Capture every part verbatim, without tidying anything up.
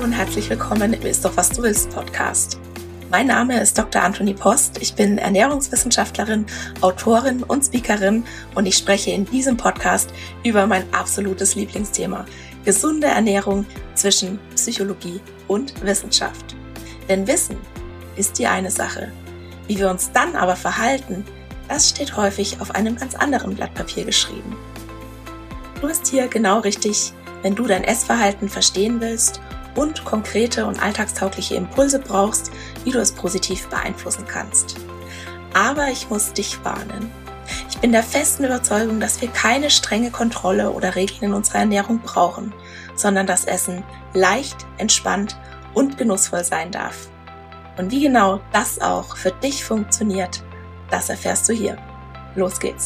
und herzlich willkommen im Ist doch was du willst Podcast. Mein Name ist Doktor Antonie Post, ich bin Ernährungswissenschaftlerin, Autorin und Speakerin und ich spreche in diesem Podcast über mein absolutes Lieblingsthema, gesunde Ernährung zwischen Psychologie und Wissenschaft. Denn Wissen ist die eine Sache, wie wir uns dann aber verhalten, das steht häufig auf einem ganz anderen Blatt Papier geschrieben. Du bist hier genau richtig, wenn du dein Essverhalten verstehen willst und konkrete und alltagstaugliche Impulse brauchst, wie du es positiv beeinflussen kannst. Aber ich muss dich warnen. Ich bin der festen Überzeugung, dass wir keine strenge Kontrolle oder Regeln in unserer Ernährung brauchen, sondern dass Essen leicht, entspannt und genussvoll sein darf. Und wie genau das auch für dich funktioniert, das erfährst du hier. Los geht's!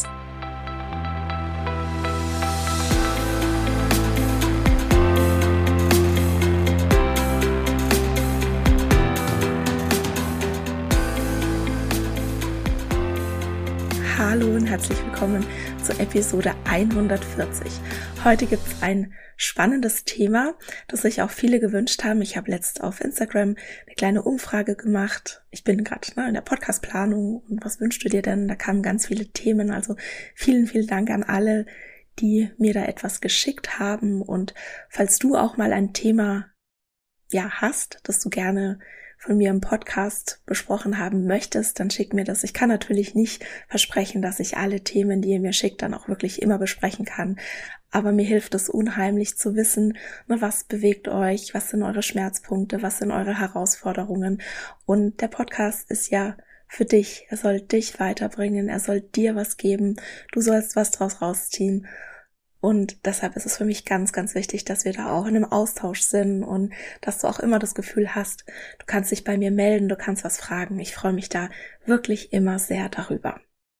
Hallo und herzlich willkommen zur Episode hundertvierzig. Heute gibt es ein spannendes Thema, das sich auch viele gewünscht haben. Ich habe letzt auf Instagram eine kleine Umfrage gemacht. Ich bin gerade ne, in der Podcastplanung und was wünschst du dir denn? Da kamen ganz viele Themen, also vielen, vielen Dank an alle, die mir da etwas geschickt haben. Und falls du auch mal ein Thema ja hast, das du gerne von mir im Podcast besprochen haben möchtest, dann schick mir das. Ich kann natürlich nicht versprechen, dass ich alle Themen, die ihr mir schickt, dann auch wirklich immer besprechen kann. Aber mir hilft es unheimlich zu wissen, was bewegt euch, was sind eure Schmerzpunkte, was sind eure Herausforderungen. Und der Podcast ist ja für dich. Er soll dich weiterbringen, er soll dir was geben. Du sollst was draus rausziehen. Und deshalb ist es für mich ganz, ganz wichtig, dass wir da auch in einem Austausch sind und dass du auch immer das Gefühl hast, du kannst dich bei mir melden, du kannst was fragen. Ich freue mich da wirklich immer sehr darüber.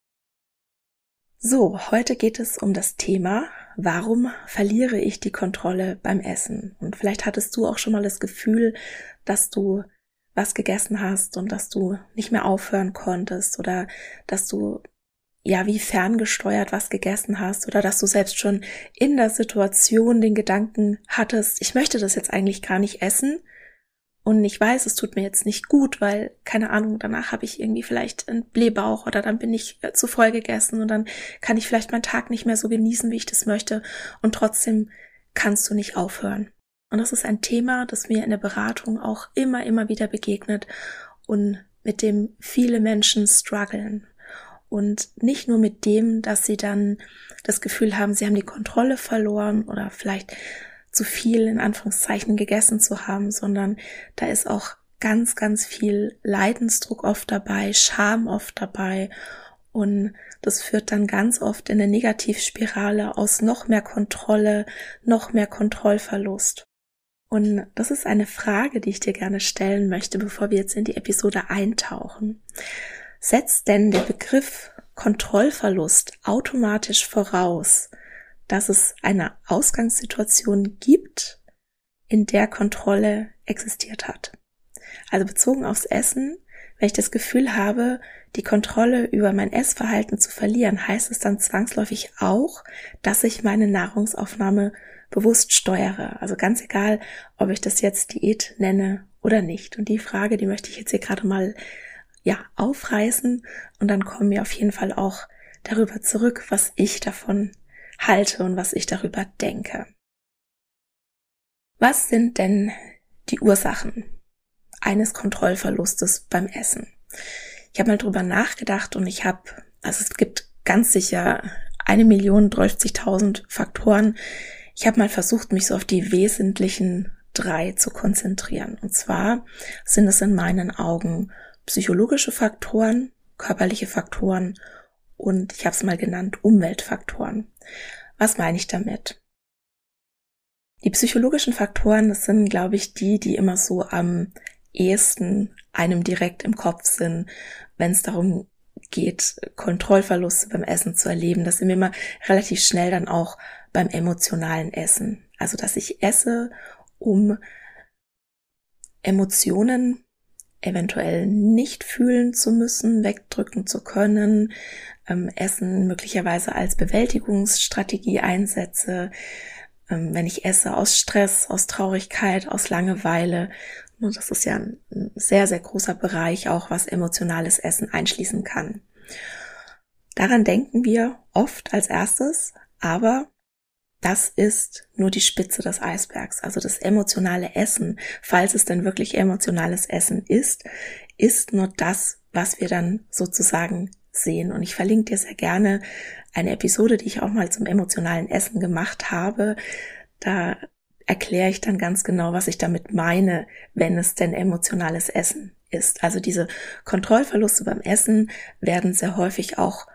So, heute geht es um das Thema, warum verliere ich die Kontrolle beim Essen? Und vielleicht hattest du auch schon mal das Gefühl, dass du was gegessen hast und dass du nicht mehr aufhören konntest oder dass du ja, wie ferngesteuert was gegessen hast oder dass du selbst schon in der Situation den Gedanken hattest, ich möchte das jetzt eigentlich gar nicht essen und ich weiß, es tut mir jetzt nicht gut, weil, keine Ahnung, danach habe ich irgendwie vielleicht einen Blähbauch oder dann bin ich zu voll gegessen und dann kann ich vielleicht meinen Tag nicht mehr so genießen, wie ich das möchte und trotzdem kannst du nicht aufhören. Und das ist ein Thema, das mir in der Beratung auch immer, immer wieder begegnet und mit dem viele Menschen strugglen. Und nicht nur mit dem, dass sie dann das Gefühl haben, sie haben die Kontrolle verloren oder vielleicht zu viel in Anführungszeichen gegessen zu haben, sondern da ist auch ganz, ganz viel Leidensdruck oft dabei, Scham oft dabei und das führt dann ganz oft in eine Negativspirale aus noch mehr Kontrolle, noch mehr Kontrollverlust. Und das ist eine Frage, die ich dir gerne stellen möchte, bevor wir jetzt in die Episode eintauchen. Setzt denn der Begriff Kontrollverlust automatisch voraus, dass es eine Ausgangssituation gibt, in der Kontrolle existiert hat? Also bezogen aufs Essen, wenn ich das Gefühl habe, die Kontrolle über mein Essverhalten zu verlieren, heißt es dann zwangsläufig auch, dass ich meine Nahrungsaufnahme bewusst steuere. Also ganz egal, ob ich das jetzt Diät nenne oder nicht. Und die Frage, die möchte ich jetzt hier gerade mal ja, aufreißen und dann kommen wir auf jeden Fall auch darüber zurück, was ich davon halte und was ich darüber denke. Was sind denn die Ursachen eines Kontrollverlustes beim Essen? Ich habe mal drüber nachgedacht und ich habe, also es gibt ganz sicher eine Million dreißigtausend Faktoren. Ich habe mal versucht, mich so auf die wesentlichen drei zu konzentrieren. Und zwar sind es in meinen Augen psychologische Faktoren, körperliche Faktoren und ich habe es mal genannt Umweltfaktoren. Was meine ich damit? Die psychologischen Faktoren, das sind, glaube ich, die, die immer so am ehesten einem direkt im Kopf sind, wenn es darum geht, Kontrollverluste beim Essen zu erleben. Das sind wir immer relativ schnell dann auch beim emotionalen Essen. Also, dass ich esse, um Emotionen eventuell nicht fühlen zu müssen, wegdrücken zu können, ähm, Essen möglicherweise als Bewältigungsstrategie einsetze, ähm, wenn ich esse aus Stress, aus Traurigkeit, aus Langeweile. Und das ist ja ein, ein sehr, sehr großer Bereich auch, was emotionales Essen einschließen kann. Daran denken wir oft als erstes, aber das ist nur die Spitze des Eisbergs. Also das emotionale Essen, falls es denn wirklich emotionales Essen ist, ist nur das, was wir dann sozusagen sehen. Und ich verlinke dir sehr gerne eine Episode, die ich auch mal zum emotionalen Essen gemacht habe. Da erkläre ich dann ganz genau, was ich damit meine, wenn es denn emotionales Essen ist. Also diese Kontrollverluste beim Essen werden sehr häufig auch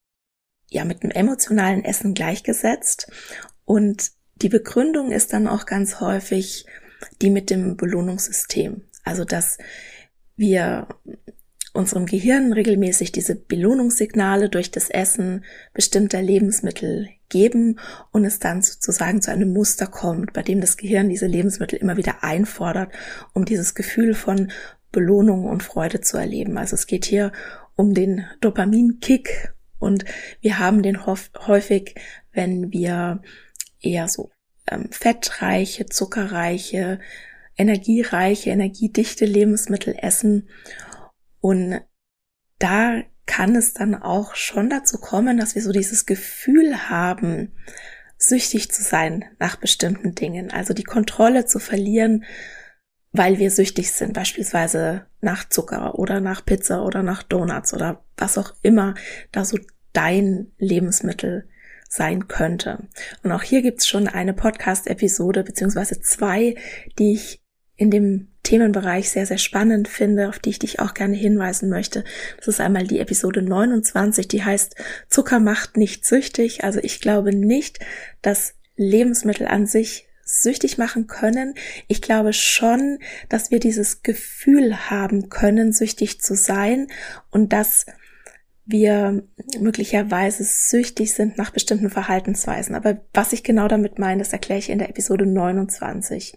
ja mit einem emotionalen Essen gleichgesetzt. Und die Begründung ist dann auch ganz häufig die mit dem Belohnungssystem. Also, dass wir unserem Gehirn regelmäßig diese Belohnungssignale durch das Essen bestimmter Lebensmittel geben und es dann sozusagen zu einem Muster kommt, bei dem das Gehirn diese Lebensmittel immer wieder einfordert, um dieses Gefühl von Belohnung und Freude zu erleben. Also es geht hier um den Dopaminkick und wir haben den häufig, wenn wir eher so ähm, fettreiche, zuckerreiche, energiereiche, energiedichte Lebensmittel essen. Und da kann es dann auch schon dazu kommen, dass wir so dieses Gefühl haben, süchtig zu sein nach bestimmten Dingen. Also die Kontrolle zu verlieren, weil wir süchtig sind, beispielsweise nach Zucker oder nach Pizza oder nach Donuts oder was auch immer da so dein Lebensmittel sein könnte. Und auch hier gibt's schon eine Podcast-Episode, beziehungsweise zwei, die ich in dem Themenbereich sehr, sehr spannend finde, auf die ich dich auch gerne hinweisen möchte. Das ist einmal die Episode neunundzwanzig, die heißt Zucker macht nicht süchtig. Also ich glaube nicht, dass Lebensmittel an sich süchtig machen können. Ich glaube schon, dass wir dieses Gefühl haben können, süchtig zu sein und dass wir möglicherweise süchtig sind nach bestimmten Verhaltensweisen. Aber was ich genau damit meine, das erkläre ich in der Episode neunundzwanzig.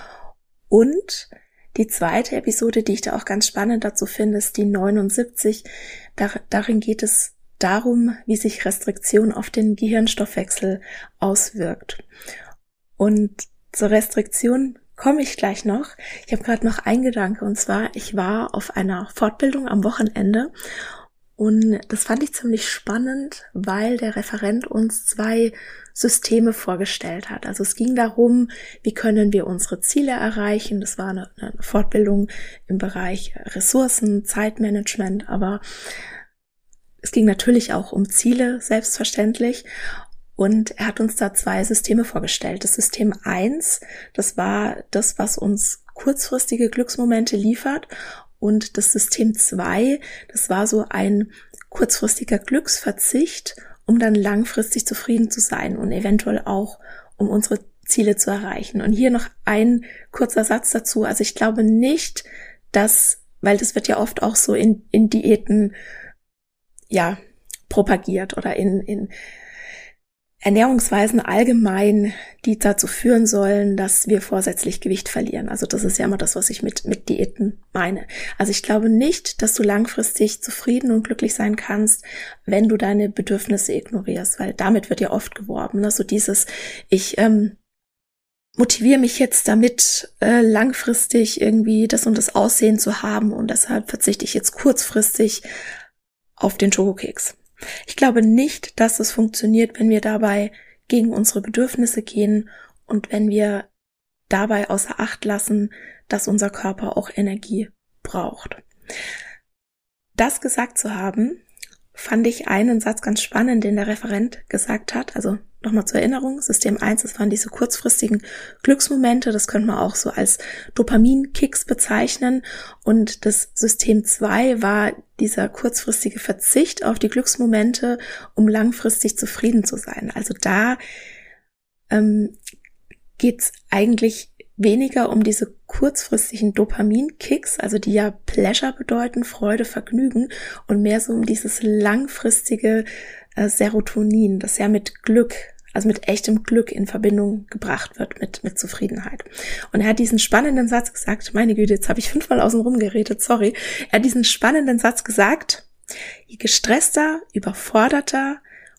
Und die zweite Episode, die ich da auch ganz spannend dazu finde, ist die neunundsiebzig. Dar- darin geht es darum, wie sich Restriktion auf den Gehirnstoffwechsel auswirkt. Und zur Restriktion komme ich gleich noch. Ich habe gerade noch einen Gedanke, und zwar, ich war auf einer Fortbildung am Wochenende. Und das fand ich ziemlich spannend, weil der Referent uns zwei Systeme vorgestellt hat. Also es ging darum, wie können wir unsere Ziele erreichen. Das war eine, eine Fortbildung im Bereich Ressourcen, Zeitmanagement, aber es ging natürlich auch um Ziele, selbstverständlich. Und er hat uns da zwei Systeme vorgestellt. Das System eins, das war das, was uns kurzfristige Glücksmomente liefert. Und das System zwei, das war so ein kurzfristiger Glücksverzicht, um dann langfristig zufrieden zu sein und eventuell auch, um unsere Ziele zu erreichen. Und hier noch ein kurzer Satz dazu. Also ich glaube nicht, dass, weil das wird ja oft auch so in, in Diäten, ja, propagiert oder in, in Ernährungsweisen allgemein, die dazu führen sollen, dass wir vorsätzlich Gewicht verlieren. Also das ist ja immer das, was ich mit, mit Diäten meine. Also ich glaube nicht, dass du langfristig zufrieden und glücklich sein kannst, wenn du deine Bedürfnisse ignorierst, weil damit wird ja oft geworben. Ne? So dieses, ich ähm, motiviere mich jetzt damit, äh, langfristig irgendwie das und das Aussehen zu haben und deshalb verzichte ich jetzt kurzfristig auf den Schokokeks. Ich glaube nicht, dass es funktioniert, wenn wir dabei gegen unsere Bedürfnisse gehen und wenn wir dabei außer Acht lassen, dass unser Körper auch Energie braucht. Das gesagt zu haben, fand ich einen Satz ganz spannend, den der Referent gesagt hat. Also nochmal zur Erinnerung, System eins, das waren diese kurzfristigen Glücksmomente, das könnte man auch so als Dopaminkicks bezeichnen. Und das System zwei war dieser kurzfristige Verzicht auf die Glücksmomente, um langfristig zufrieden zu sein. Also da ähm, geht's eigentlich weniger um diese kurzfristigen Dopaminkicks, also die ja Pleasure bedeuten, Freude, Vergnügen, und mehr so um dieses langfristige äh, Serotonin, das ja mit Glück, also mit echtem Glück in Verbindung gebracht wird, mit mit Zufriedenheit. Und er hat diesen spannenden Satz gesagt, meine Güte, jetzt habe ich fünfmal außen rum geredet, sorry. Er hat diesen spannenden Satz gesagt: Je gestresster, überforderter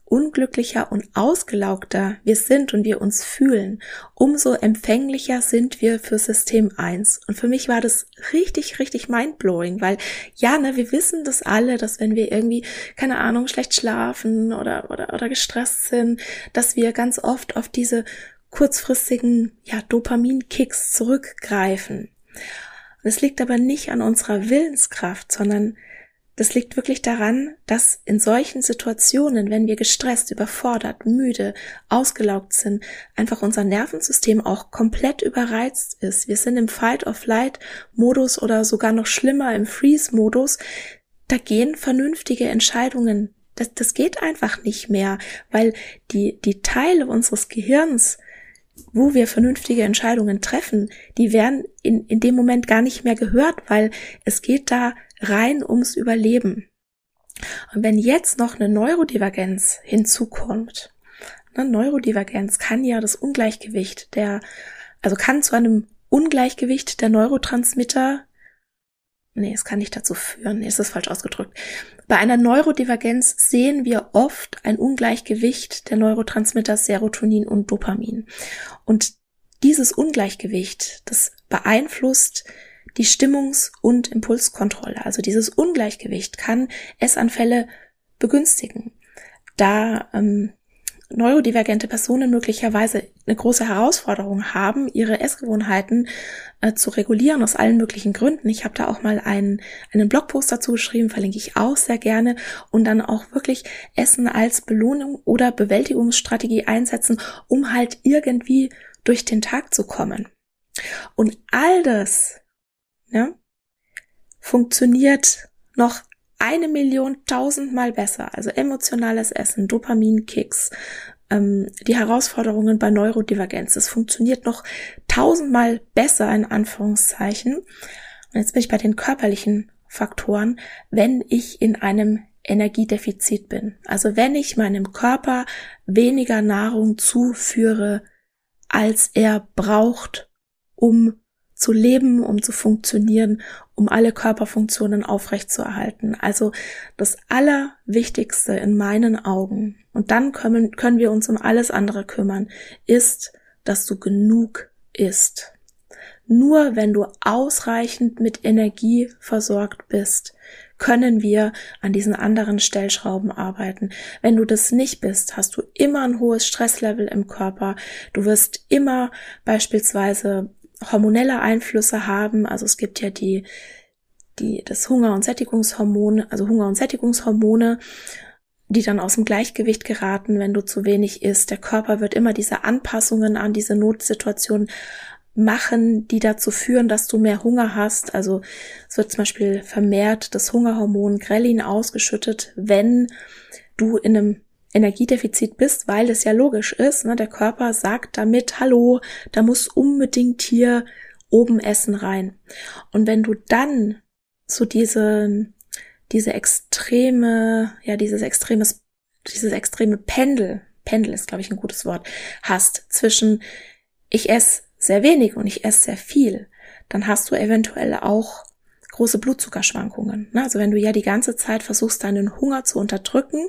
unglücklicher und ausgelaugter wir sind und wir uns fühlen, umso empfänglicher sind wir für System eins. Und für mich war das richtig, richtig mindblowing, weil ja, ne, wir wissen das alle, dass wenn wir irgendwie, keine Ahnung, schlecht schlafen oder, oder, oder gestresst sind, dass wir ganz oft auf diese kurzfristigen, ja, Dopaminkicks zurückgreifen. Es liegt aber nicht an unserer Willenskraft, sondern das liegt wirklich daran, dass in solchen Situationen, wenn wir gestresst, überfordert, müde, ausgelaugt sind, einfach unser Nervensystem auch komplett überreizt ist. Wir sind im Fight-or-Flight-Modus oder sogar noch schlimmer im Freeze-Modus. Da gehen vernünftige Entscheidungen. Das, das geht einfach nicht mehr, weil die, die Teile unseres Gehirns, wo wir vernünftige Entscheidungen treffen, die werden in, in dem Moment gar nicht mehr gehört, weil es geht da rein ums Überleben. Und wenn jetzt noch eine Neurodivergenz hinzukommt, eine Neurodivergenz kann ja das Ungleichgewicht der, also kann zu einem Ungleichgewicht der Neurotransmitter, nee, es kann nicht dazu führen, nee, es ist falsch ausgedrückt. Bei einer Neurodivergenz sehen wir oft ein Ungleichgewicht der Neurotransmitter Serotonin und Dopamin. Und dieses Ungleichgewicht, das beeinflusst die Stimmungs- und Impulskontrolle. Also dieses Ungleichgewicht kann Essanfälle begünstigen, da ähm, neurodivergente Personen möglicherweise eine große Herausforderung haben, ihre Essgewohnheiten äh, zu regulieren aus allen möglichen Gründen. Ich habe da auch mal einen, einen Blogpost dazu geschrieben, verlinke ich auch sehr gerne, und dann auch wirklich Essen als Belohnung oder Bewältigungsstrategie einsetzen, um halt irgendwie durch den Tag zu kommen. Und all das, ja, funktioniert noch eine Million tausendmal besser. Also emotionales Essen, Dopaminkicks, ähm, die Herausforderungen bei Neurodivergenz. Das funktioniert noch tausendmal besser, in Anführungszeichen. Und jetzt bin ich bei den körperlichen Faktoren, wenn ich in einem Energiedefizit bin. Also wenn ich meinem Körper weniger Nahrung zuführe, als er braucht, um zu leben, um zu funktionieren, um alle Körperfunktionen aufrechtzuerhalten. Also das Allerwichtigste in meinen Augen, und dann können, können wir uns um alles andere kümmern, ist, dass du genug isst. Nur wenn du ausreichend mit Energie versorgt bist, können wir an diesen anderen Stellschrauben arbeiten. Wenn du das nicht bist, hast du immer ein hohes Stresslevel im Körper. Du wirst immer beispielsweise hormonelle Einflüsse haben. Also es gibt ja die, die, das Hunger- und Sättigungshormon, also Hunger- und Sättigungshormone, die dann aus dem Gleichgewicht geraten, wenn du zu wenig isst. Der Körper wird immer diese Anpassungen an diese Notsituation machen, die dazu führen, dass du mehr Hunger hast. Also es wird zum Beispiel vermehrt das Hungerhormon Ghrelin ausgeschüttet, wenn du in einem Energiedefizit bist, weil es ja logisch ist, ne? Der Körper sagt damit, hallo, da muss unbedingt hier oben Essen rein. Und wenn du dann so diese, diese extreme, ja, dieses extremes, dieses extreme Pendel, Pendel ist, glaube ich, ein gutes Wort, hast zwischen ich esse sehr wenig und ich esse sehr viel, dann hast du eventuell auch große Blutzuckerschwankungen. Ne? Also wenn du ja die ganze Zeit versuchst, deinen Hunger zu unterdrücken,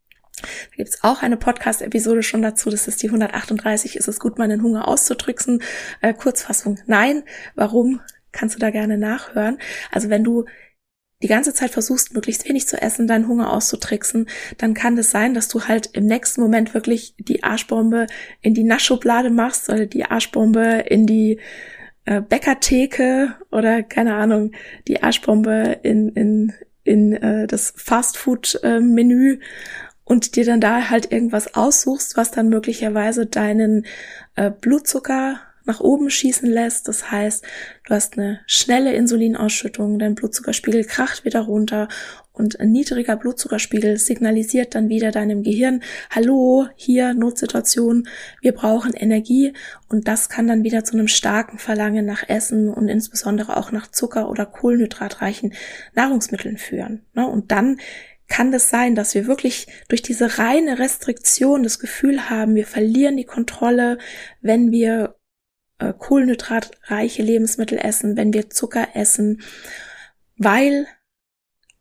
da gibt es auch eine Podcast-Episode schon dazu, das ist die hundertachtunddreißig, ist es gut, meinen Hunger auszutricksen? Äh, Kurzfassung, nein. Warum? Kannst du da gerne nachhören. Also wenn du die ganze Zeit versuchst, möglichst wenig zu essen, deinen Hunger auszutricksen, dann kann es sein, dass du halt im nächsten Moment wirklich die Arschbombe in die Naschschublade machst oder die Arschbombe in die äh, Bäckertheke oder, keine Ahnung, die Arschbombe in, in, in äh, das Fastfood-Menü, äh, und dir dann da halt irgendwas aussuchst, was dann möglicherweise deinen äh, Blutzucker nach oben schießen lässt. Das heißt, du hast eine schnelle Insulinausschüttung, dein Blutzuckerspiegel kracht wieder runter und ein niedriger Blutzuckerspiegel signalisiert dann wieder deinem Gehirn, hallo, hier Notsituation, wir brauchen Energie, und das kann dann wieder zu einem starken Verlangen nach Essen und insbesondere auch nach Zucker- oder kohlenhydratreichen Nahrungsmitteln führen. Und dann kann das sein, dass wir wirklich durch diese reine Restriktion das Gefühl haben, wir verlieren die Kontrolle, wenn wir äh, kohlenhydratreiche Lebensmittel essen, wenn wir Zucker essen, weil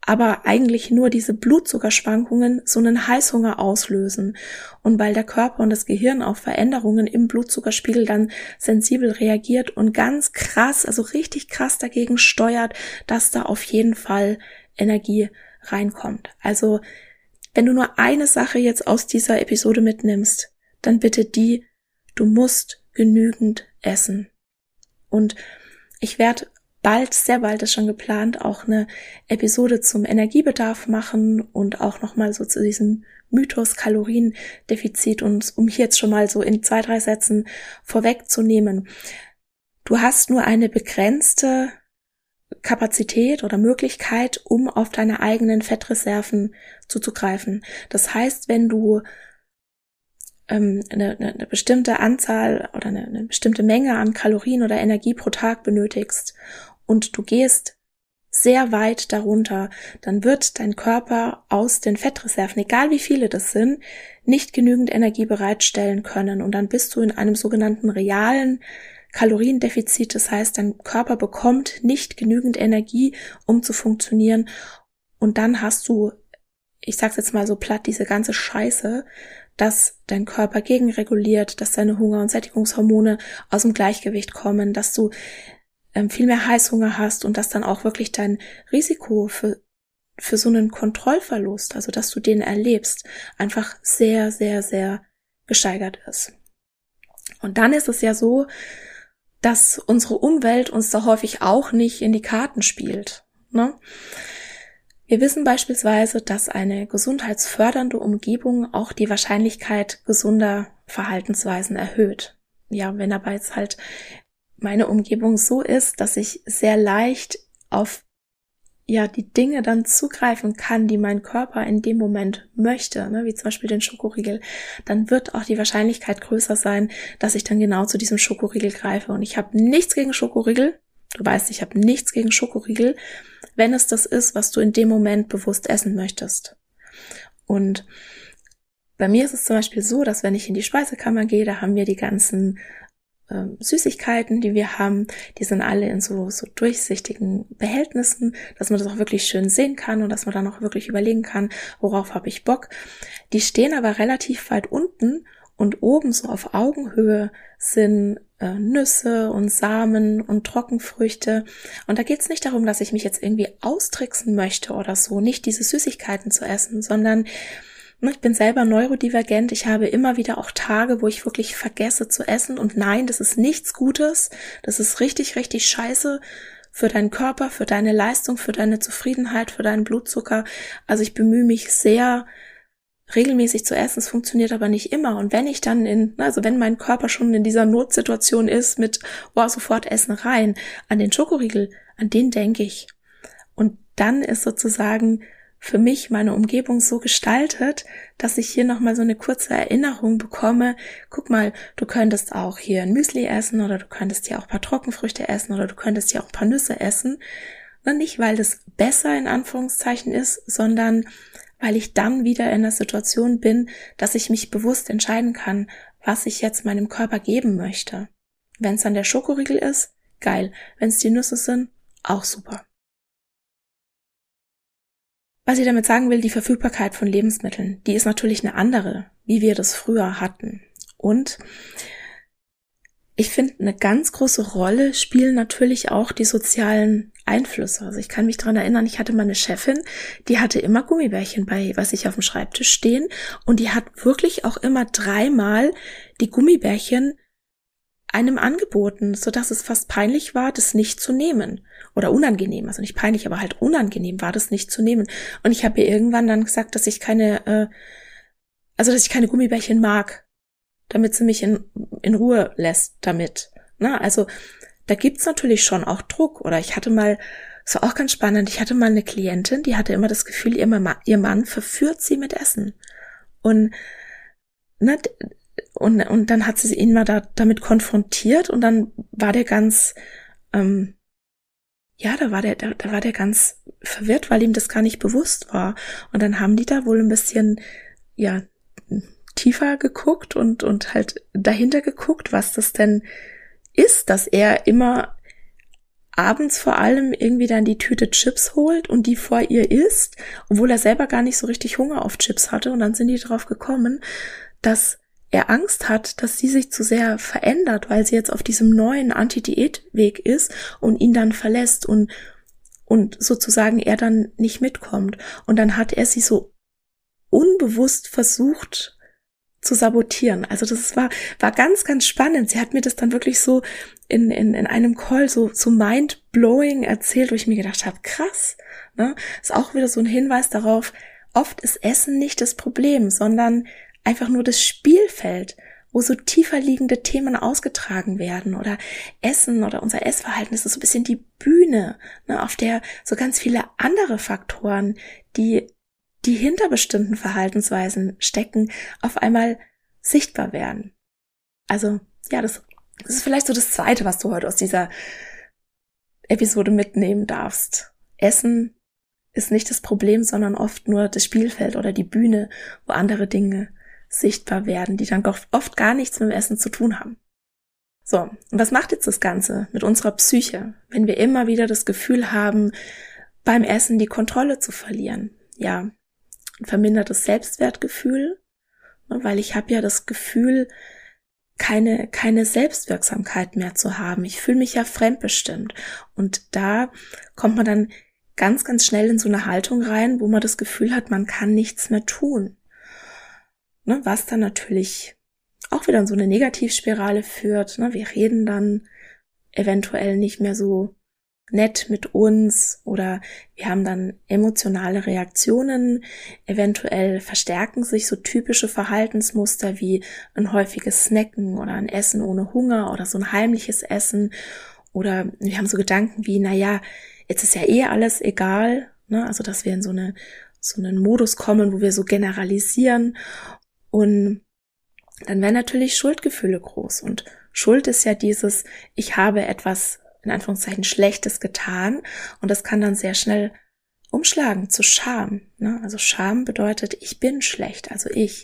aber eigentlich nur diese Blutzuckerschwankungen so einen Heißhunger auslösen. Und weil der Körper und das Gehirn auf Veränderungen im Blutzuckerspiegel dann sensibel reagiert und ganz krass, also richtig krass dagegen steuert, dass da auf jeden Fall Energie reinkommt. Also wenn du nur eine Sache jetzt aus dieser Episode mitnimmst, dann bitte die, du musst genügend essen. Und ich werde bald, sehr bald ist schon geplant, auch eine Episode zum Energiebedarf machen und auch nochmal so zu diesem Mythos Kaloriendefizit, und um hier jetzt schon mal so in zwei, drei Sätzen vorwegzunehmen. Du hast nur eine begrenzte Kapazität oder Möglichkeit, um auf deine eigenen Fettreserven zuzugreifen. Das heißt, wenn du ähm, eine, eine bestimmte Anzahl oder eine, eine bestimmte Menge an Kalorien oder Energie pro Tag benötigst und du gehst sehr weit darunter, dann wird dein Körper aus den Fettreserven, egal wie viele das sind, nicht genügend Energie bereitstellen können. Und dann bist du in einem sogenannten realen Kaloriendefizit. Das heißt, dein Körper bekommt nicht genügend Energie, um zu funktionieren. Und dann hast du, ich sag's jetzt mal so platt, diese ganze Scheiße, dass dein Körper gegenreguliert, dass deine Hunger- und Sättigungshormone aus dem Gleichgewicht kommen, dass du ähm, viel mehr Heißhunger hast und dass dann auch wirklich dein Risiko für für so einen Kontrollverlust, also dass du den erlebst, einfach sehr, sehr, sehr gesteigert ist. Und dann ist es ja so, dass unsere Umwelt uns da häufig auch nicht in die Karten spielt, ne? Wir wissen beispielsweise, dass eine gesundheitsfördernde Umgebung auch die Wahrscheinlichkeit gesunder Verhaltensweisen erhöht. Ja, wenn aber jetzt halt meine Umgebung so ist, dass ich sehr leicht auf ja die Dinge dann zugreifen kann, die mein Körper in dem Moment möchte, ne, wie zum Beispiel den Schokoriegel, dann wird auch die Wahrscheinlichkeit größer sein, dass ich dann genau zu diesem Schokoriegel greife. Und ich habe nichts gegen Schokoriegel. Du weißt, ich habe nichts gegen Schokoriegel, wenn es das ist, was du in dem Moment bewusst essen möchtest. Und bei mir ist es zum Beispiel so, dass wenn ich in die Speisekammer gehe, da haben wir die ganzen äh, Süßigkeiten, die wir haben, die sind alle in so, so durchsichtigen Behältnissen, dass man das auch wirklich schön sehen kann und dass man dann auch wirklich überlegen kann, worauf habe ich Bock. Die stehen aber relativ weit unten, und oben so auf Augenhöhe sind äh, Nüsse und Samen und Trockenfrüchte. Und da geht es nicht darum, dass ich mich jetzt irgendwie austricksen möchte oder so, nicht diese Süßigkeiten zu essen, sondern ich bin selber neurodivergent. Ich habe immer wieder auch Tage, wo ich wirklich vergesse zu essen. Und nein, das ist nichts Gutes. Das ist richtig, richtig scheiße für deinen Körper, für deine Leistung, für deine Zufriedenheit, für deinen Blutzucker. Also ich bemühe mich sehr, regelmäßig zu essen. Es funktioniert aber nicht immer. Und wenn ich dann in, also wenn mein Körper schon in dieser Notsituation ist mit, oh, sofort Essen rein, an den Schokoriegel, an den denke ich. Und dann ist sozusagen für mich meine Umgebung so gestaltet, dass ich hier nochmal so eine kurze Erinnerung bekomme. Guck mal, du könntest auch hier ein Müsli essen oder du könntest hier auch ein paar Trockenfrüchte essen oder du könntest hier auch ein paar Nüsse essen. Und nicht, weil das besser in Anführungszeichen ist, sondern weil ich dann wieder in der Situation bin, dass ich mich bewusst entscheiden kann, was ich jetzt meinem Körper geben möchte. Wenn es dann der Schokoriegel ist, geil. Wenn es die Nüsse sind, auch super. Was ich damit sagen will, die Verfügbarkeit von Lebensmitteln, die ist natürlich eine andere, wie wir das früher hatten. Und ich finde, eine ganz große Rolle spielen natürlich auch die sozialen Einflüsse. Also ich kann mich daran erinnern, ich hatte mal eine Chefin, die hatte immer Gummibärchen bei, was ich auf dem Schreibtisch stehen, und die hat wirklich auch immer dreimal die Gummibärchen einem angeboten, sodass es fast peinlich war, das nicht zu nehmen. Oder unangenehm, also nicht peinlich, aber halt unangenehm war, das nicht zu nehmen. Und ich habe ihr irgendwann dann gesagt, dass ich keine, äh, also dass ich keine Gummibärchen mag, damit sie mich in, in Ruhe lässt damit. Na, also da gibt's natürlich schon auch Druck. Oder ich hatte mal, das war auch ganz spannend, ich hatte mal eine Klientin, die hatte immer das Gefühl, ihr Mann, ihr Mann verführt sie mit Essen. Und, ne, und, und dann hat sie ihn mal da, damit konfrontiert, und dann war der ganz, ähm, ja, da war der, da, da war der ganz verwirrt, weil ihm das gar nicht bewusst war. Und dann haben die da wohl ein bisschen, ja, tiefer geguckt und, und halt dahinter geguckt, was das denn ist, dass er immer abends vor allem irgendwie dann die Tüte Chips holt und die vor ihr isst, obwohl er selber gar nicht so richtig Hunger auf Chips hatte. Und dann sind die drauf gekommen, dass er Angst hat, dass sie sich zu sehr verändert, weil sie jetzt auf diesem neuen Anti-Diät-Weg ist und ihn dann verlässt und, und sozusagen er dann nicht mitkommt. Und dann hat er sie so unbewusst versucht zu sabotieren. Also das war war ganz, ganz spannend. Sie hat mir das dann wirklich so in in in einem Call so so mind-blowing erzählt, wo ich mir gedacht habe, krass, ne? Ist auch wieder so ein Hinweis darauf, oft ist Essen nicht das Problem, sondern einfach nur das Spielfeld, wo so tiefer liegende Themen ausgetragen werden, oder Essen oder unser Essverhalten, das ist so ein bisschen die Bühne, ne, auf der so ganz viele andere Faktoren, die die hinter bestimmten Verhaltensweisen stecken, auf einmal sichtbar werden. Also, ja, das, das ist vielleicht so das Zweite, was du heute aus dieser Episode mitnehmen darfst. Essen ist nicht das Problem, sondern oft nur das Spielfeld oder die Bühne, wo andere Dinge sichtbar werden, die dann oft gar nichts mit dem Essen zu tun haben. So, und was macht jetzt das Ganze mit unserer Psyche, wenn wir immer wieder das Gefühl haben, beim Essen die Kontrolle zu verlieren? Ja, ein vermindertes Selbstwertgefühl, weil ich habe ja das Gefühl, keine keine Selbstwirksamkeit mehr zu haben. Ich fühle mich ja fremdbestimmt. Und da kommt man dann ganz, ganz schnell in so eine Haltung rein, wo man das Gefühl hat, man kann nichts mehr tun. Ne, was dann natürlich auch wieder in so eine Negativspirale führt. Ne? Wir reden dann eventuell nicht mehr so nett mit uns, oder wir haben dann emotionale Reaktionen, eventuell verstärken sich so typische Verhaltensmuster wie ein häufiges Snacken oder ein Essen ohne Hunger oder so ein heimliches Essen, oder wir haben so Gedanken wie, na ja, jetzt ist ja eh alles egal, ne? Also dass wir in so eine so einen Modus kommen, wo wir so generalisieren, und dann werden natürlich Schuldgefühle groß, und Schuld ist ja dieses, ich habe etwas in Anführungszeichen Schlechtes getan, und das kann dann sehr schnell umschlagen zu Scham. Ne? Also Scham bedeutet, ich bin schlecht, also ich.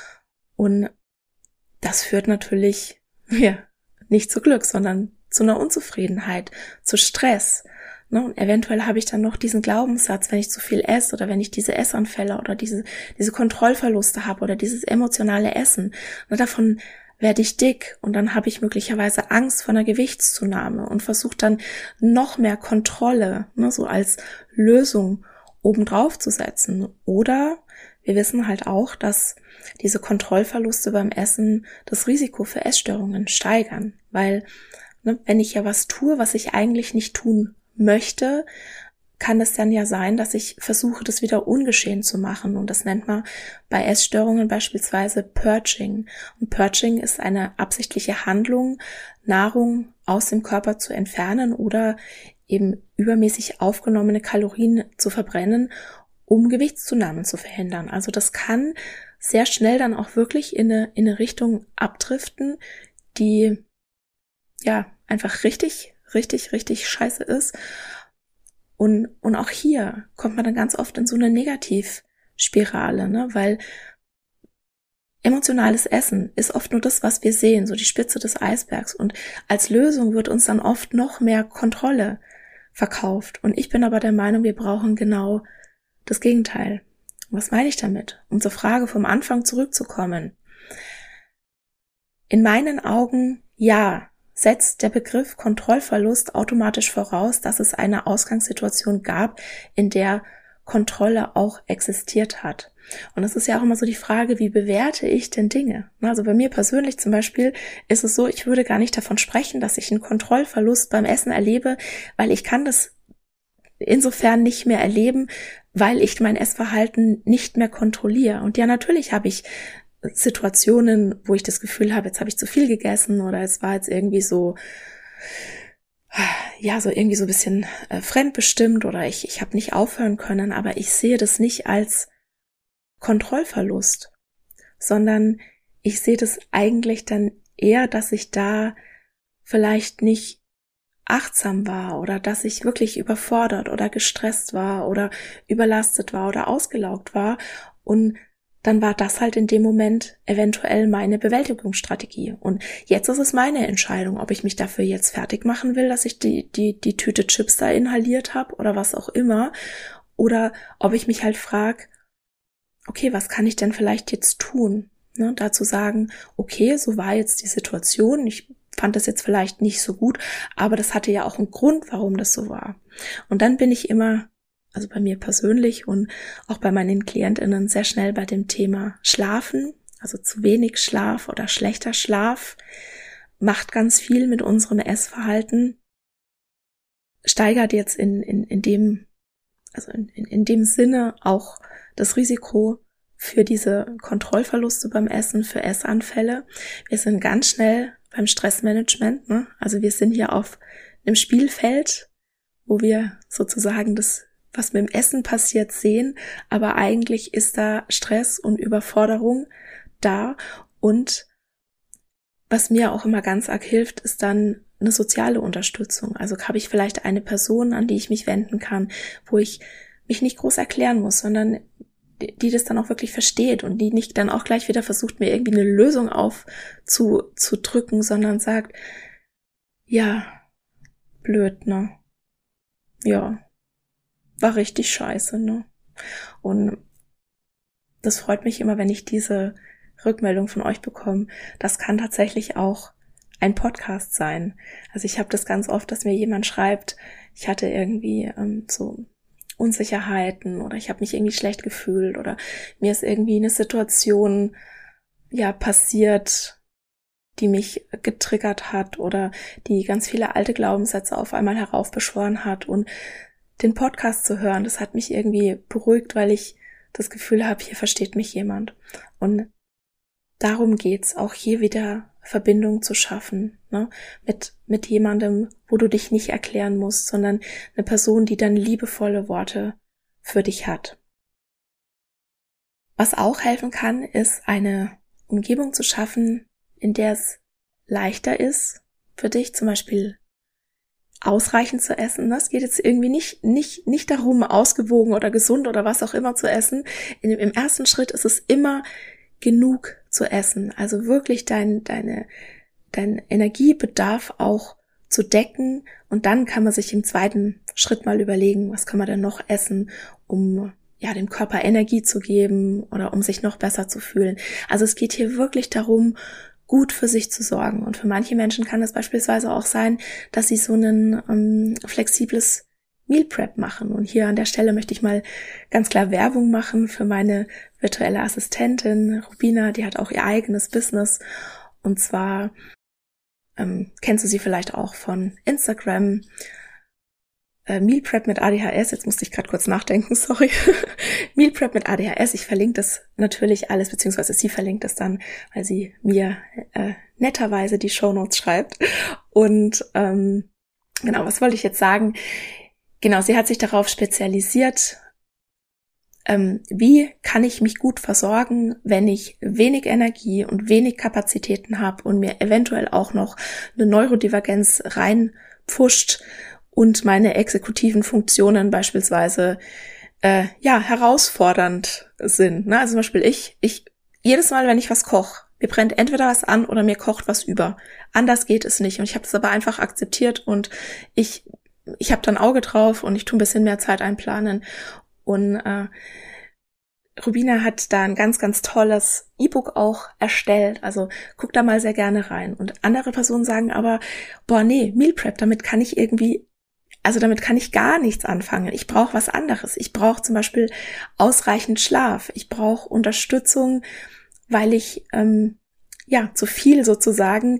Und das führt natürlich ja, nicht zu Glück, sondern zu einer Unzufriedenheit, zu Stress. Ne? Und eventuell habe ich dann noch diesen Glaubenssatz, wenn ich zu viel esse oder wenn ich diese Essanfälle oder diese diese Kontrollverluste habe oder dieses emotionale Essen, ne, davon werde ich dick, und dann habe ich möglicherweise Angst vor einer Gewichtszunahme und versuche dann noch mehr Kontrolle, ne, so als Lösung obendrauf zu setzen. Oder wir wissen halt auch, dass diese Kontrollverluste beim Essen das Risiko für Essstörungen steigern, weil ne, wenn ich ja was tue, was ich eigentlich nicht tun möchte, kann es dann ja sein, dass ich versuche, das wieder ungeschehen zu machen. Und das nennt man bei Essstörungen beispielsweise Purging. Und Purging ist eine absichtliche Handlung, Nahrung aus dem Körper zu entfernen oder eben übermäßig aufgenommene Kalorien zu verbrennen, um Gewichtszunahmen zu verhindern. Also das kann sehr schnell dann auch wirklich in eine, in eine Richtung abdriften, die ja einfach richtig, richtig, richtig scheiße ist. Und, und auch hier kommt man dann ganz oft in so eine Negativspirale, ne, weil emotionales Essen ist oft nur das, was wir sehen, so die Spitze des Eisbergs, und als Lösung wird uns dann oft noch mehr Kontrolle verkauft. Und ich bin aber der Meinung, wir brauchen genau das Gegenteil. Was meine ich damit? Um zur Frage vom Anfang zurückzukommen. In meinen Augen, ja, setzt der Begriff Kontrollverlust automatisch voraus, dass es eine Ausgangssituation gab, in der Kontrolle auch existiert hat. Und es ist ja auch immer so die Frage, wie bewerte ich denn Dinge? Also bei mir persönlich zum Beispiel ist es so, ich würde gar nicht davon sprechen, dass ich einen Kontrollverlust beim Essen erlebe, weil ich kann das insofern nicht mehr erleben, weil ich mein Essverhalten nicht mehr kontrolliere. Und ja, natürlich habe ich Situationen, wo ich das Gefühl habe, jetzt habe ich zu viel gegessen, oder es war jetzt irgendwie so, ja, so irgendwie so ein bisschen äh, fremdbestimmt, oder ich, ich habe nicht aufhören können, aber ich sehe das nicht als Kontrollverlust, sondern ich sehe das eigentlich dann eher, dass ich da vielleicht nicht achtsam war oder dass ich wirklich überfordert oder gestresst war oder überlastet war oder ausgelaugt war, und dann war das halt in dem Moment eventuell meine Bewältigungsstrategie. Und jetzt ist es meine Entscheidung, ob ich mich dafür jetzt fertig machen will, dass ich die, die, die Tüte Chips da inhaliert habe oder was auch immer. Oder ob ich mich halt frage, okay, was kann ich denn vielleicht jetzt tun? Ne, dazu sagen, okay, so war jetzt die Situation, ich fand das jetzt vielleicht nicht so gut, aber das hatte ja auch einen Grund, warum das so war. Und dann bin ich immer, also bei mir persönlich und auch bei meinen KlientInnen, sehr schnell bei dem Thema Schlafen, also zu wenig Schlaf oder schlechter Schlaf, macht ganz viel mit unserem Essverhalten, steigert jetzt in, in, in dem, also in, in, in dem Sinne auch das Risiko für diese Kontrollverluste beim Essen, für Essanfälle. Wir sind ganz schnell beim Stressmanagement, ne? Also wir sind hier auf einem Spielfeld, wo wir sozusagen das, was mit dem Essen passiert, sehen, aber eigentlich ist da Stress und Überforderung da. Und was mir auch immer ganz arg hilft, ist dann eine soziale Unterstützung. Also habe ich vielleicht eine Person, an die ich mich wenden kann, wo ich mich nicht groß erklären muss, sondern die das dann auch wirklich versteht und die nicht dann auch gleich wieder versucht, mir irgendwie eine Lösung aufzudrücken, sondern sagt, ja, blöd, ne? Ja, war richtig scheiße, ne? Und das freut mich immer, wenn ich diese Rückmeldung von euch bekomme. Das kann tatsächlich auch ein Podcast sein. Also ich habe das ganz oft, dass mir jemand schreibt, ich hatte irgendwie ähm, so Unsicherheiten oder ich habe mich irgendwie schlecht gefühlt oder mir ist irgendwie eine Situation ja passiert, die mich getriggert hat oder die ganz viele alte Glaubenssätze auf einmal heraufbeschworen hat. Und den Podcast zu hören, das hat mich irgendwie beruhigt, weil ich das Gefühl habe, hier versteht mich jemand. Und darum geht's, auch hier wieder Verbindung zu schaffen, ne? Mit, mit jemandem, wo du dich nicht erklären musst, sondern eine Person, die dann liebevolle Worte für dich hat. Was auch helfen kann, ist eine Umgebung zu schaffen, in der es leichter ist für dich, zum Beispiel ausreichend zu essen. Es geht jetzt irgendwie nicht, nicht, nicht darum, ausgewogen oder gesund oder was auch immer zu essen. In, Im ersten Schritt ist es immer genug zu essen, also wirklich dein, deine, dein Energiebedarf auch zu decken, und dann kann man sich im zweiten Schritt mal überlegen, was kann man denn noch essen, um ja dem Körper Energie zu geben oder um sich noch besser zu fühlen. Also es geht hier wirklich darum, gut für sich zu sorgen, und für manche Menschen kann es beispielsweise auch sein, dass sie so ein ähm, flexibles Meal Prep machen. Und hier an der Stelle möchte ich mal ganz klar Werbung machen für meine virtuelle Assistentin Rubina, die hat auch ihr eigenes Business, und zwar ähm, kennst du sie vielleicht auch von Instagram, äh, Meal Prep mit A D H S, jetzt musste ich gerade kurz nachdenken, sorry, Meal Prep mit A D H S, ich verlinke das natürlich alles, beziehungsweise sie verlinkt das dann, weil sie mir äh, netterweise die Shownotes schreibt. Und ähm, genau, was wollte ich jetzt sagen? Genau, sie hat sich darauf spezialisiert, ähm, wie kann ich mich gut versorgen, wenn ich wenig Energie und wenig Kapazitäten habe und mir eventuell auch noch eine Neurodivergenz reinpfuscht und meine exekutiven Funktionen beispielsweise äh, ja herausfordernd sind. Ne? Also zum Beispiel ich, ich jedes Mal, wenn ich was koche, mir brennt entweder was an oder mir kocht was über. Anders geht es nicht, und ich habe das aber einfach akzeptiert, und ich Ich habe da ein Auge drauf und ich tue ein bisschen mehr Zeit einplanen. Und äh, Rubina hat da ein ganz, ganz tolles E-Book auch erstellt. Also guck da mal sehr gerne rein. Und andere Personen sagen aber, boah, nee, Meal Prep, damit kann ich irgendwie, also damit kann ich gar nichts anfangen. Ich brauche was anderes. Ich brauche zum Beispiel ausreichend Schlaf. Ich brauche Unterstützung, weil ich ähm, ja zu viel sozusagen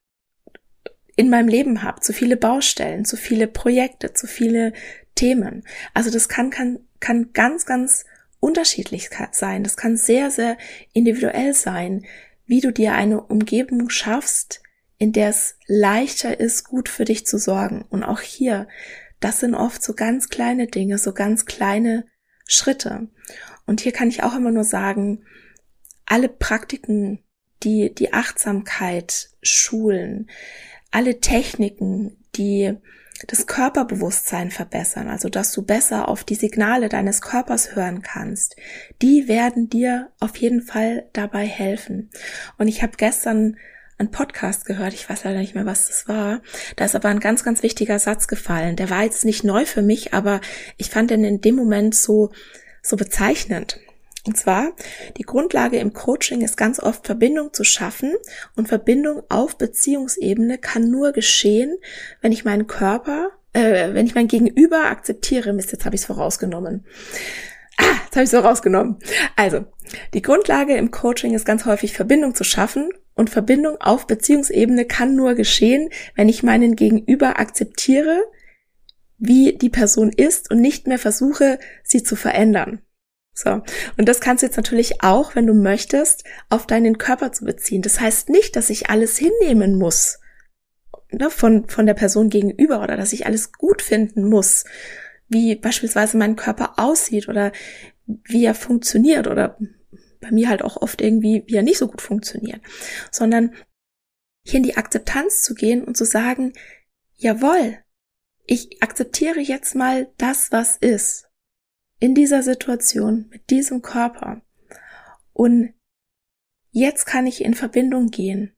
in meinem Leben habe, zu viele Baustellen, zu viele Projekte, zu viele Themen. Also das kann, kann, kann ganz, ganz unterschiedlich sein. Das kann sehr, sehr individuell sein, wie du dir eine Umgebung schaffst, in der es leichter ist, gut für dich zu sorgen. Und auch hier, das sind oft so ganz kleine Dinge, so ganz kleine Schritte. Und hier kann ich auch immer nur sagen, alle Praktiken, die die Achtsamkeit schulen, alle Techniken, die das Körperbewusstsein verbessern, also dass du besser auf die Signale deines Körpers hören kannst, die werden dir auf jeden Fall dabei helfen. Und ich habe gestern einen Podcast gehört, ich weiß leider nicht mehr, was das war, da ist aber ein ganz, ganz wichtiger Satz gefallen. Der war jetzt nicht neu für mich, aber ich fand ihn in dem Moment so, so bezeichnend. Und zwar, die Grundlage im Coaching ist ganz oft Verbindung zu schaffen, und Verbindung auf Beziehungsebene kann nur geschehen, wenn ich meinen Körper, äh, wenn ich mein Gegenüber akzeptiere. Mist, jetzt habe ich es vorausgenommen. Ah, jetzt habe ich es vorausgenommen. Also, die Grundlage im Coaching ist ganz häufig Verbindung zu schaffen, und Verbindung auf Beziehungsebene kann nur geschehen, wenn ich meinen Gegenüber akzeptiere, wie die Person ist, und nicht mehr versuche, sie zu verändern. So. Und das kannst du jetzt natürlich auch, wenn du möchtest, auf deinen Körper zu beziehen. Das heißt nicht, dass ich alles hinnehmen muss, ne, von, von der Person gegenüber, oder dass ich alles gut finden muss, wie beispielsweise mein Körper aussieht oder wie er funktioniert, oder bei mir halt auch oft irgendwie, wie er nicht so gut funktioniert, sondern hier in die Akzeptanz zu gehen und zu sagen, jawohl, ich akzeptiere jetzt mal das, was ist, in dieser Situation, mit diesem Körper, und jetzt kann ich in Verbindung gehen.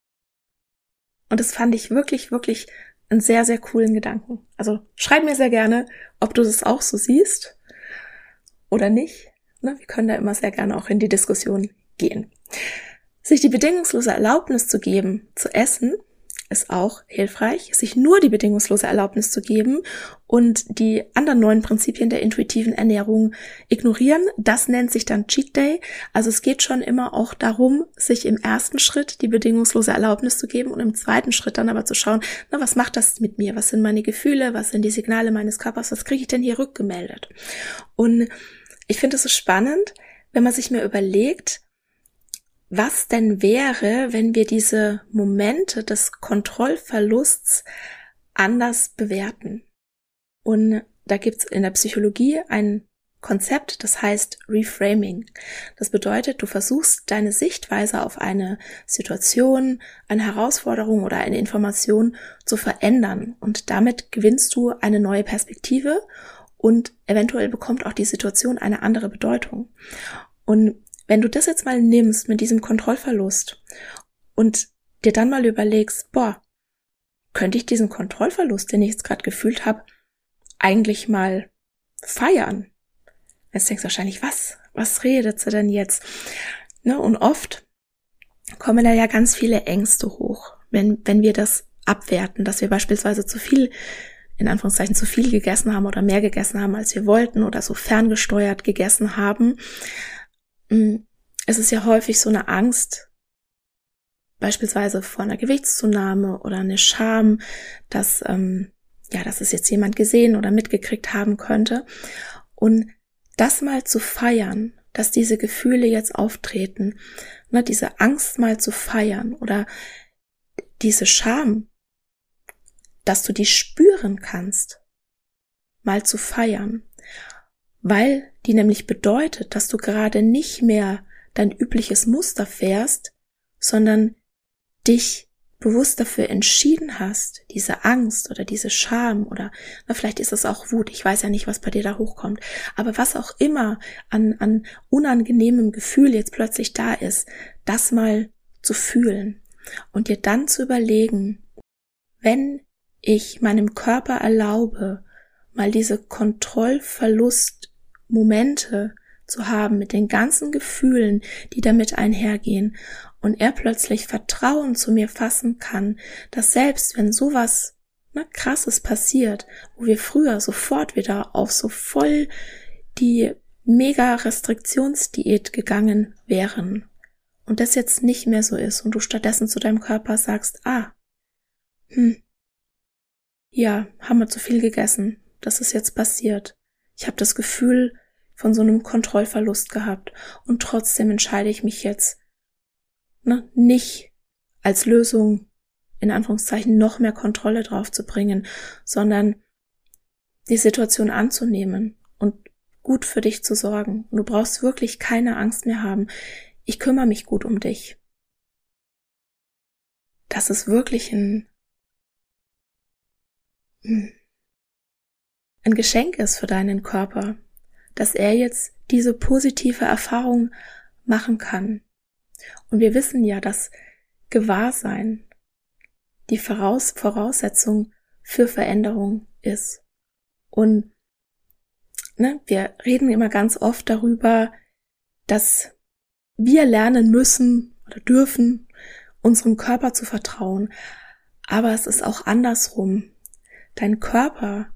Und das fand ich wirklich, wirklich einen sehr, sehr coolen Gedanken. Also schreib mir sehr gerne, ob du das auch so siehst oder nicht. Wir können da immer sehr gerne auch in die Diskussion gehen. Sich die bedingungslose Erlaubnis zu geben, zu essen, ist auch hilfreich. Sich nur die bedingungslose Erlaubnis zu geben und die anderen neuen Prinzipien der intuitiven Ernährung ignorieren, das nennt sich dann Cheat Day. Also es geht schon immer auch darum, sich im ersten Schritt die bedingungslose Erlaubnis zu geben und im zweiten Schritt dann aber zu schauen, na, was macht das mit mir? Was sind meine Gefühle? Was sind die Signale meines Körpers? Was kriege ich denn hier rückgemeldet? Und ich finde es so spannend, wenn man sich mir überlegt, was denn wäre, wenn wir diese Momente des Kontrollverlusts anders bewerten. Und da gibt's in der Psychologie ein Konzept, das heißt Reframing. Das bedeutet, du versuchst deine Sichtweise auf eine Situation, eine Herausforderung oder eine Information zu verändern, und damit gewinnst du eine neue Perspektive. Und eventuell bekommt auch die Situation eine andere Bedeutung. Und wenn du das jetzt mal nimmst mit diesem Kontrollverlust und dir dann mal überlegst, boah, könnte ich diesen Kontrollverlust, den ich jetzt gerade gefühlt habe, eigentlich mal feiern? Jetzt denkst du wahrscheinlich, was? Was redet sie denn jetzt? Ne? Und oft kommen da ja ganz viele Ängste hoch, wenn, wenn wir das abwerten, dass wir beispielsweise zu viel in Anführungszeichen zu viel gegessen haben oder mehr gegessen haben, als wir wollten, oder so ferngesteuert gegessen haben. Es ist ja häufig so eine Angst, beispielsweise vor einer Gewichtszunahme oder eine Scham, dass, ähm, ja, dass es jetzt jemand gesehen oder mitgekriegt haben könnte. Und das mal zu feiern, dass diese Gefühle jetzt auftreten, ne, diese Angst mal zu feiern oder diese Scham, dass du die spüren kannst, mal zu feiern, weil die nämlich bedeutet, dass du gerade nicht mehr dein übliches Muster fährst, sondern dich bewusst dafür entschieden hast, diese Angst oder diese Scham oder na, vielleicht ist es auch Wut, ich weiß ja nicht, was bei dir da hochkommt, aber was auch immer an, an unangenehmem Gefühl jetzt plötzlich da ist, das mal zu fühlen und dir dann zu überlegen, wenn ich meinem Körper erlaube, mal diese Kontrollverlustmomente zu haben mit den ganzen Gefühlen, die damit einhergehen, und er plötzlich Vertrauen zu mir fassen kann, dass selbst wenn sowas ne, Krasses passiert, wo wir früher sofort wieder auf so voll die Mega-Restriktionsdiät gegangen wären und das jetzt nicht mehr so ist und du stattdessen zu deinem Körper sagst, ah, hm, ja, haben wir zu viel gegessen. Das ist jetzt passiert. Ich habe das Gefühl von so einem Kontrollverlust gehabt und trotzdem entscheide ich mich jetzt, ne, nicht als Lösung in Anführungszeichen noch mehr Kontrolle drauf zu bringen, sondern die Situation anzunehmen und gut für dich zu sorgen. Und du brauchst wirklich keine Angst mehr haben. Ich kümmere mich gut um dich. Das ist wirklich ein ein Geschenk ist für deinen Körper, dass er jetzt diese positive Erfahrung machen kann. Und wir wissen ja, dass Gewahrsein die Voraus- Voraussetzung für Veränderung ist. Und ne, wir reden immer ganz oft darüber, dass wir lernen müssen oder dürfen, unserem Körper zu vertrauen. Aber es ist auch andersrum. Dein Körper,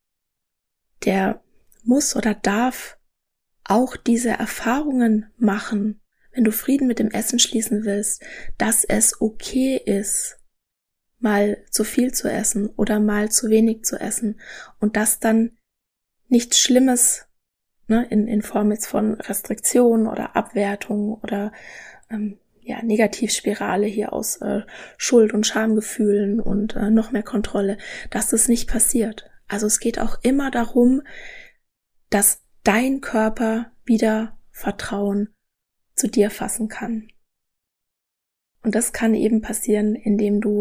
der muss oder darf auch diese Erfahrungen machen, wenn du Frieden mit dem Essen schließen willst, dass es okay ist, mal zu viel zu essen oder mal zu wenig zu essen und dass dann nichts Schlimmes ne, in, in Form jetzt von Restriktion oder Abwertung oder ähm, ja Negativspirale hier aus äh, Schuld- und Schamgefühlen und äh, noch mehr Kontrolle, dass das nicht passiert. Also es geht auch immer darum, dass dein Körper wieder Vertrauen zu dir fassen kann. Und das kann eben passieren, indem du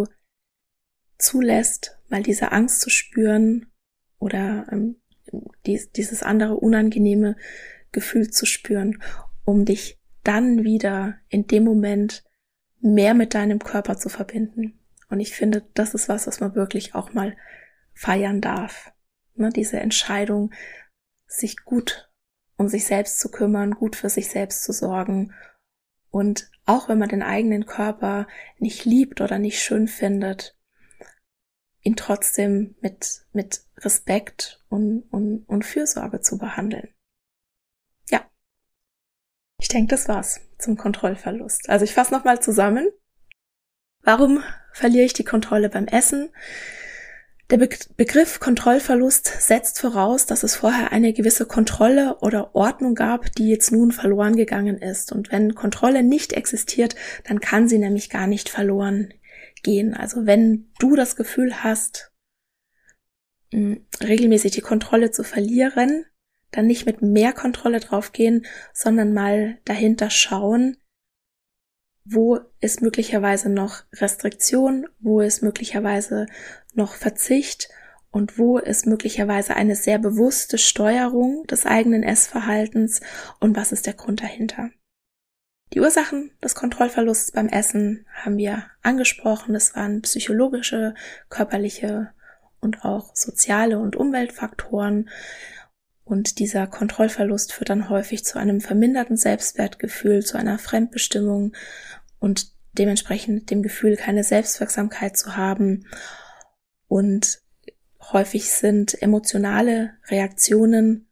zulässt, mal diese Angst zu spüren oder ähm, dies, dieses andere unangenehme Gefühl zu spüren, um dich dann wieder in dem Moment mehr mit deinem Körper zu verbinden. Und ich finde, das ist was, was man wirklich auch mal feiern darf. Ne, diese Entscheidung, sich gut um sich selbst zu kümmern, gut für sich selbst zu sorgen. Und auch wenn man den eigenen Körper nicht liebt oder nicht schön findet, ihn trotzdem mit, mit Respekt und, und, und Fürsorge zu behandeln. Ja, ich denke, das war's zum Kontrollverlust. Also ich fasse nochmal zusammen. Warum verliere ich die Kontrolle beim Essen? Der Be- Begriff Kontrollverlust setzt voraus, dass es vorher eine gewisse Kontrolle oder Ordnung gab, die jetzt nun verloren gegangen ist. Und wenn Kontrolle nicht existiert, dann kann sie nämlich gar nicht verloren gehen. Also wenn du das Gefühl hast, regelmäßig die Kontrolle zu verlieren, dann nicht mit mehr Kontrolle draufgehen, sondern mal dahinter schauen, wo ist möglicherweise noch Restriktion, wo ist möglicherweise noch Verzicht und wo ist möglicherweise eine sehr bewusste Steuerung des eigenen Essverhaltens und was ist der Grund dahinter. Die Ursachen des Kontrollverlusts beim Essen haben wir angesprochen. Es waren psychologische, körperliche und auch soziale und Umweltfaktoren. Und dieser Kontrollverlust führt dann häufig zu einem verminderten Selbstwertgefühl, zu einer Fremdbestimmung und dementsprechend dem Gefühl, keine Selbstwirksamkeit zu haben. Und häufig sind emotionale Reaktionen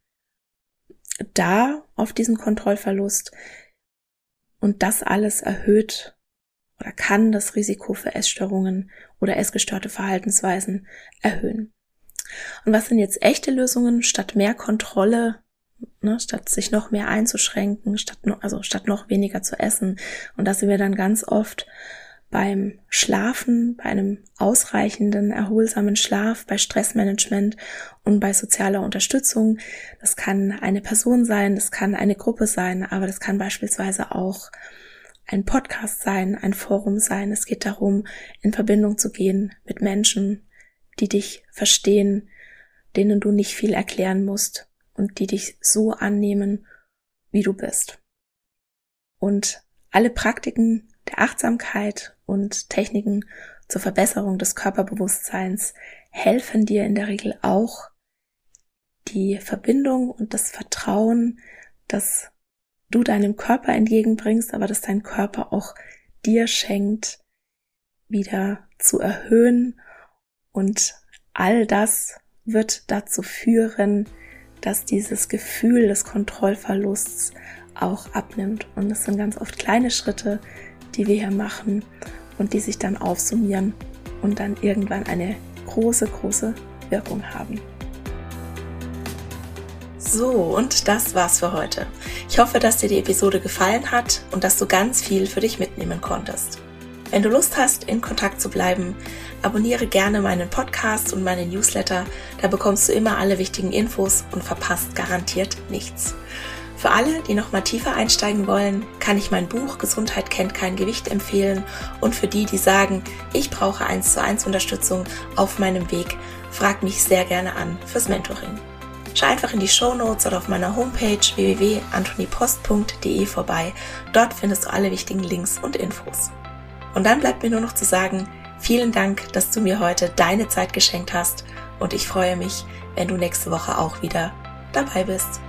da auf diesen Kontrollverlust. Und das alles erhöht oder kann das Risiko für Essstörungen oder essgestörte Verhaltensweisen erhöhen. Und was sind jetzt echte Lösungen, statt mehr Kontrolle, ne, statt sich noch mehr einzuschränken, statt no, also statt noch weniger zu essen? Und da sind wir dann ganz oft beim Schlafen, bei einem ausreichenden, erholsamen Schlaf, bei Stressmanagement und bei sozialer Unterstützung. Das kann eine Person sein, das kann eine Gruppe sein, aber das kann beispielsweise auch ein Podcast sein, ein Forum sein. Es geht darum, in Verbindung zu gehen mit Menschen, die dich verstehen, denen du nicht viel erklären musst und die dich so annehmen, wie du bist. Und alle Praktiken der Achtsamkeit und Techniken zur Verbesserung des Körperbewusstseins helfen dir in der Regel auch, die Verbindung und das Vertrauen, das du deinem Körper entgegenbringst, aber das dein Körper auch dir schenkt, wieder zu erhöhen. Und all das wird dazu führen, dass dieses Gefühl des Kontrollverlusts auch abnimmt. Und es sind ganz oft kleine Schritte, die wir hier machen und die sich dann aufsummieren und dann irgendwann eine große, große Wirkung haben. So, und das war's für heute. Ich hoffe, dass dir die Episode gefallen hat und dass du ganz viel für dich mitnehmen konntest. Wenn du Lust hast, in Kontakt zu bleiben, abonniere gerne meinen Podcast und meinen Newsletter, da bekommst du immer alle wichtigen Infos und verpasst garantiert nichts. Für alle, die noch mal tiefer einsteigen wollen, kann ich mein Buch Gesundheit kennt kein Gewicht empfehlen und für die, die sagen, ich brauche eins zu eins Unterstützung auf meinem Weg frag mich sehr gerne an fürs Mentoring. Schau einfach in die Shownotes oder auf meiner Homepage w w w punkt antonipost punkt d e vorbei. Dort findest du alle wichtigen Links und Infos. Und dann bleibt mir nur noch zu sagen, vielen Dank, dass du mir heute deine Zeit geschenkt hast und ich freue mich, wenn du nächste Woche auch wieder dabei bist.